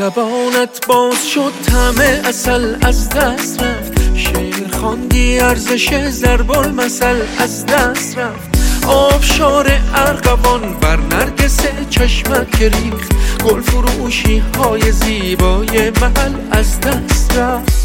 لبانت باز شد طعم عسل از دست رفت، شعر خواندی ارزش ضرب المثل از دست رفت. آبشار ارغوان بر نرگس چشمت که ریخت، گل فروشی های زیبای محل از دست رفت.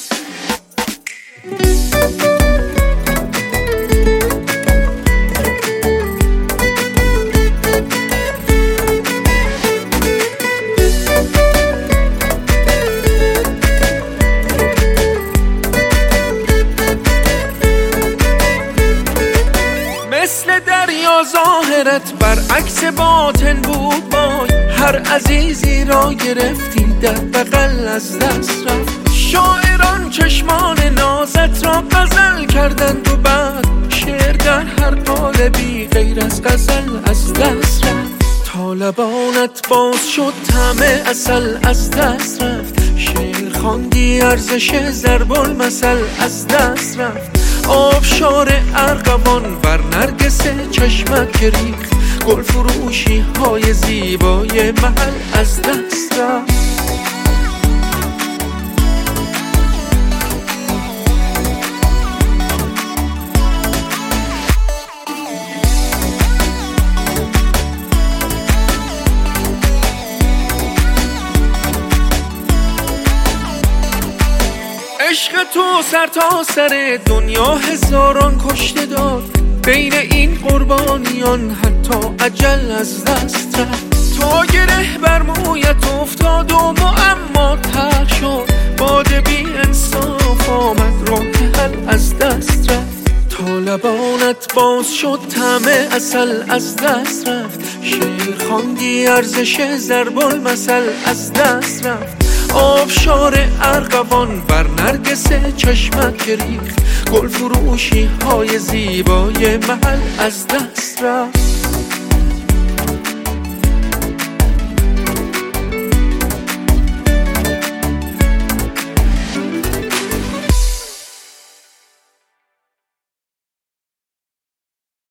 مثل دریا ظاهرت برعکس باطن بود وای، هر عزیزی را گرفتی در بغل از دست رفت. شاعران چشمان نازت را غزل کردند و بعد شعر در هر قالبی غیر از غزل از دست رفت. تا لبانت باز شد طعم عسل از دست رفت، شعر خواندی ارزش ضرب المثل از دست رفت. آبشار ارغوان بر نرگس چشمت که ریخت، گل فروشی های زیبای محل از دست رفت. عشق تو سر تا سر دنیا هزاران کشته داد، بین این قربانیان حتی اجل از دست رفت. تا گره بر مویت افتاد و معما تر شد، باد بی انصاف آمد راه حل از دست رفت. تا لبانت باز شد طعم عسل از دست رفت، شعر خواندی ارزش ضرب المثل از دست رفت. آبشار ارغوان بر نرگس چشمت که ریخت، گل فروشی های زیبای محل از دست رفت.